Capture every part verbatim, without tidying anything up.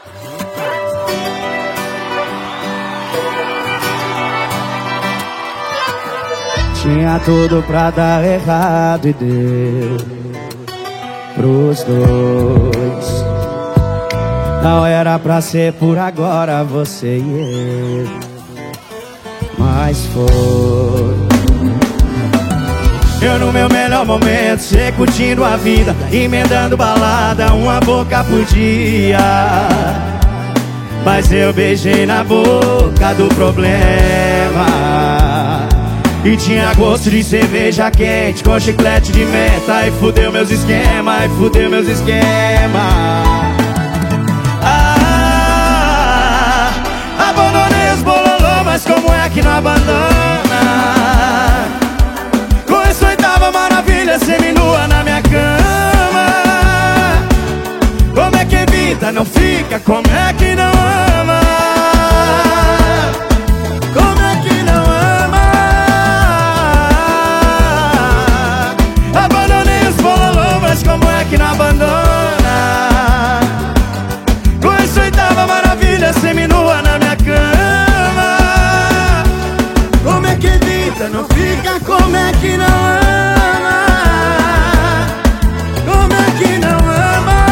Tinha tudo pra dar errado e deu pros dois. Não era pra ser por agora você e eu, mas foi. Eu no meu melhor momento, cê curtindo a vida, emendando balada, uma boca por dia. Mas eu beijei na boca do problema e tinha gosto de cerveja quente com chiclete de menta. E fudeu meus esquemas, e fudeu meus esquemas. Ah, abandonei os bololô, mas como é que não abandona? Começou oitava maravilha, seminua na minha cama. Como é que evita, não fica? Como é que não ama? Como é que não ama? Abandonei os bololô, mas como é que não abandona? Começou oitava maravilha, seminua na minha cama. Como é que evita, não fica? Como é que não ama? Como é que não ama?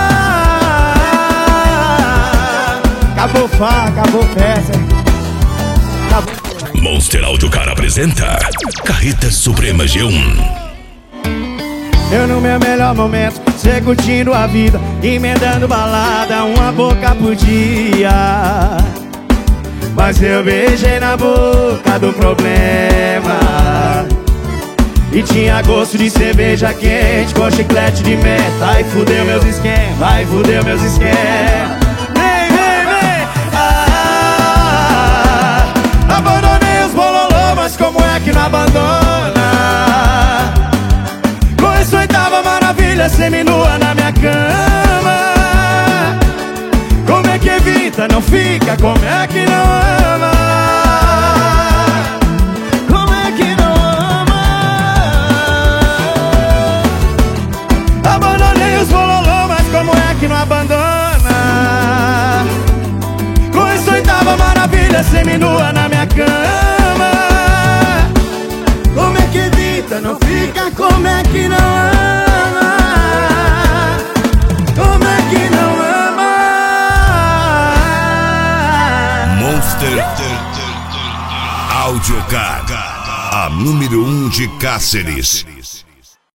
Acabou faca, acabou peça. Acabou. Monster Áudio Car apresenta Carreta Suprema G um. Eu no meu melhor momento, cê curtindo a vida, emendando balada, uma boca por dia. Mas eu beijei na boca do problema e tinha gosto de cerveja quente com chiclete de menta. Ai, fudeu meus esquemas, ai, fudeu meus esquemas. Vem, vem, vem. Ah, abandonei os bololô, mas como é que não abandona? Começou oitava maravilha, seminua na minha cama. Como é que evita, não fica? Como é que não ama? Como é que não ama? Abandonei os bololô, mas como é que não abandona? Começou oitava maravilha, seminua na minha cama. Como é que evita, não fica? Como é que não ama? Como é que não ama? Monster Áudio Car, a número um de Cáceres.